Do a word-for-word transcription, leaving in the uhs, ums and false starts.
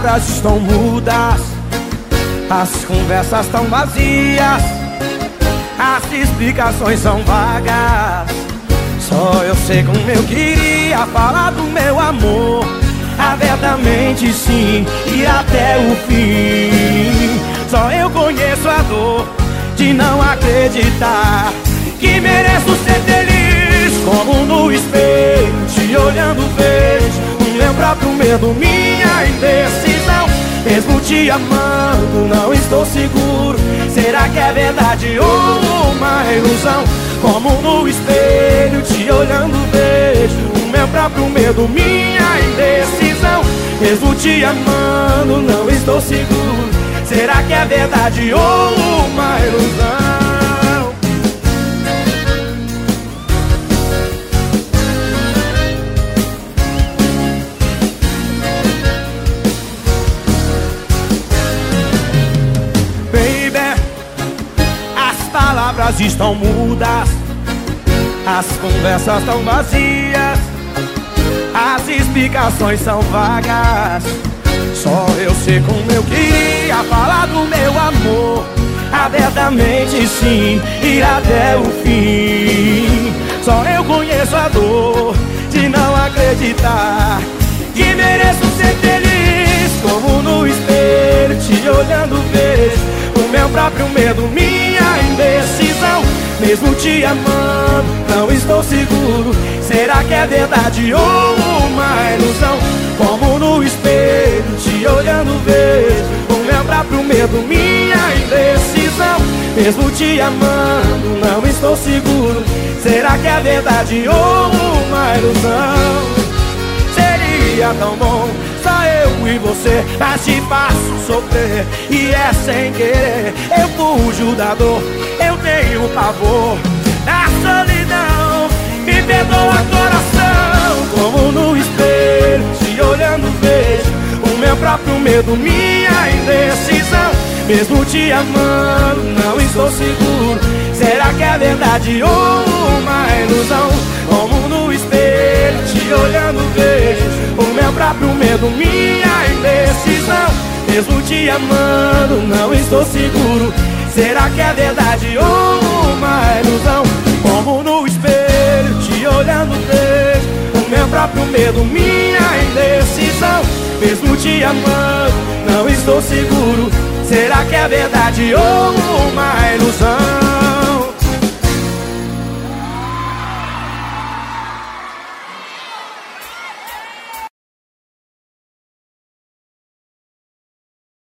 palavras estão mudas, as conversas estão vazias, as explicações são vagas. Só eu sei como eu queria falar do meu amor abertamente, sim, e até o fim. Só eu conheço a dor de não acreditar que mereço ser feliz. Como no espelho, te olhando vejo o meu próprio medo, minha indecisão. Mesmo te amando, não estou seguro. Será que é verdade ou uma ilusão? Como no espelho, te olhando vejo o meu próprio medo, minha indecisão. Mesmo te amando, não estou seguro. Será que é verdade ou uma ilusão? As palavras estão mudas, as conversas estão vazias, as explicações são vagas. Só eu sei como eu queria falar do meu amor abertamente, sim, ir até o fim. Só eu conheço a dor de não acreditar que mereço ser feliz. Como no espelho, te olhando vejo o meu próprio medo, minha indecisão. Mesmo te amando, não estou seguro. Será que é verdade ou uma ilusão? Como no espelho, te olhando vejo o meu próprio medo, minha indecisão. Mesmo te amando, não estou seguro. Será que é verdade ou uma ilusão? Seria tão bom só eu e você, mas te faço sofrer e é sem querer. Eu fujo da dor, eu tenho pavor da solidão. Me perdoa, coração. Como no espelho, te olhando vejo o meu próprio medo, minha indecisão. Mesmo te amando, não estou seguro. Será que é verdade ou uma ilusão? Como no espelho, te olhando vejo o meu próprio medo, minha indecisão. Mesmo te amando, não estou seguro. Será que é verdade ou uma ilusão? Como no espelho, te olhando vejo o meu próprio medo, minha indecisão. Mesmo te amando, não estou seguro. Será que é verdade ou uma ilusão?